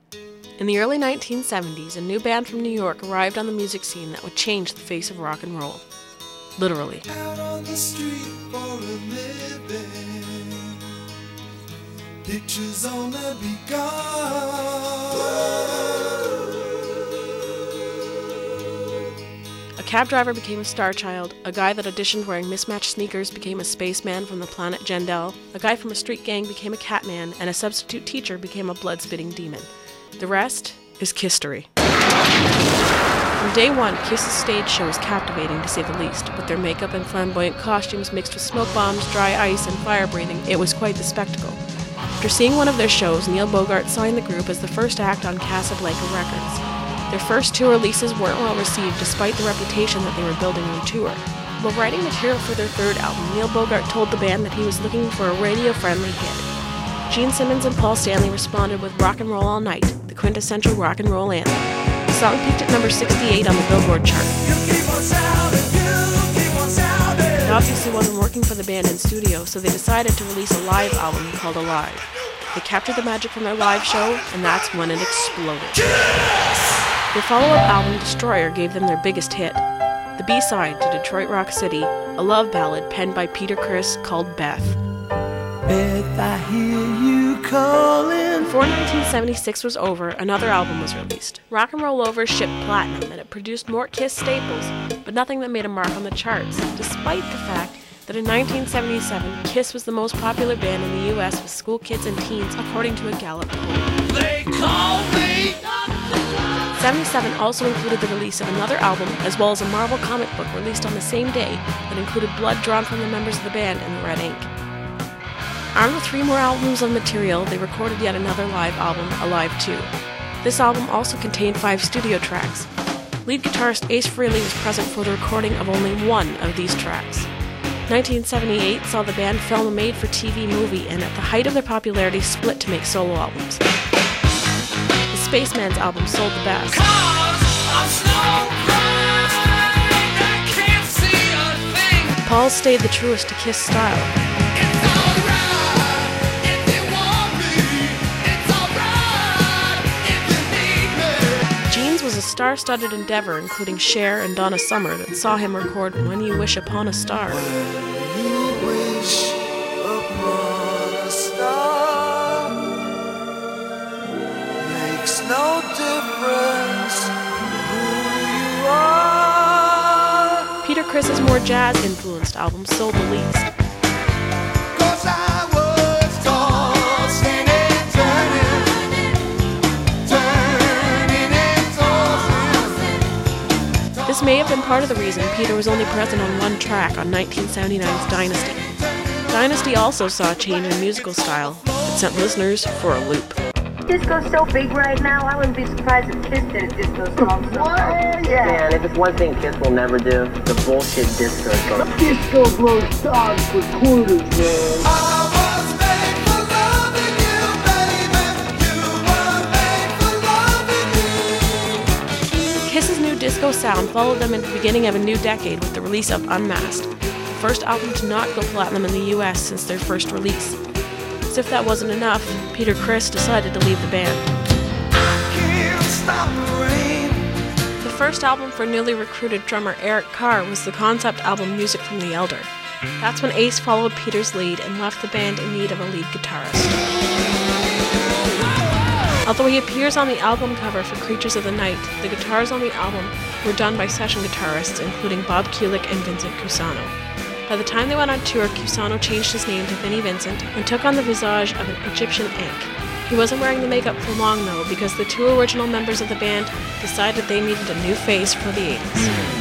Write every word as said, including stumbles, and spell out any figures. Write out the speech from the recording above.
In the early nineteen seventies, a new band from New York arrived on the music scene that would change the face of rock and roll. Literally. Out on the street for a living. Pictures on the A cab driver became a star child, a guy that auditioned wearing mismatched sneakers became a spaceman from the planet Jandel, a guy from a street gang became a catman, and a substitute teacher became a blood-spitting demon. The rest is Kisstory. From day one, Kiss's stage show was captivating to say the least. With their makeup and flamboyant costumes mixed with smoke bombs, dry ice, and fire breathing, it was quite the spectacle. After seeing one of their shows, Neil Bogart signed the group as the first act on Casablanca Records. Their first two releases weren't well received despite the reputation that they were building on tour. While writing material for their third album, Neil Bogart told the band that he was looking for a radio-friendly hit. Gene Simmons and Paul Stanley responded with Rock and Roll All Night, the quintessential rock and roll anthem. The song peaked at number sixty-eight on the Billboard chart. It obviously wasn't working for the band in studio, so they decided to release a live album called Alive. They captured the magic from their live show, and that's when it exploded. Their follow-up album, Destroyer, gave them their biggest hit, the B-side to Detroit Rock City, a love ballad penned by Peter Criss called Beth. Beth, I hear you calling. Before nineteen seventy-six was over, another album was released. Rock and Roll Over shipped platinum, and it produced more Kiss staples, but nothing that made a mark on the charts, despite the fact that in nineteen seventy-seven, Kiss was the most popular band in the U S with school kids and teens, according to a Gallup poll. They call me. seventy-seven also included the release of another album, as well as a Marvel comic book released on the same day that included blood drawn from the members of the band in the red ink. Armed with three more albums of material, they recorded yet another live album, Alive two. This album also contained five studio tracks. Lead guitarist Ace Frehley was present for the recording of only one of these tracks. nineteen seventy-eight saw the band film a made-for-T V movie and at the height of their popularity split to make solo albums. The Spaceman's album sold the best. Paul stayed the truest to Kiss style. Gene's was a star-studded endeavor, including Cher and Donna Summer, that saw him record When You Wish Upon a Star. When you wish upon a star, makes no difference who you are. Peter Criss's more jazz-influenced album sold the least. Cause I was tossing and turning, turning and tossing. This may have been part of the reason Peter was only present on one track on nineteen seventy-nine's Dynasty. Dynasty also saw a change in musical style that sent listeners for a loop. Disco's so big right now, I wouldn't be surprised if Kiss did a disco song. What? Yeah. Man, if it's one thing Kiss will never do, the bullshit disco song. Disco blows stars for quarters, man. I was made for loving you, baby. You were made for loving me. Kiss's new disco sound followed them into the beginning of a new decade with the release of Unmasked, the first album to not go platinum in the U S since their first release. As if that wasn't enough, Peter Criss decided to leave the band. Can't stop the rain. The first album for newly recruited drummer Eric Carr was the concept album Music from the Elder. That's when Ace followed Peter's lead and left the band in need of a lead guitarist. Although he appears on the album cover for Creatures of the Night, the guitars on the album were done by session guitarists including Bob Kulick and Vincent Cusano. By the time they went on tour, Cusano changed his name to Vinnie Vincent and took on the visage of an Egyptian ink. He wasn't wearing the makeup for long though, because the two original members of the band decided they needed a new face for the eighties.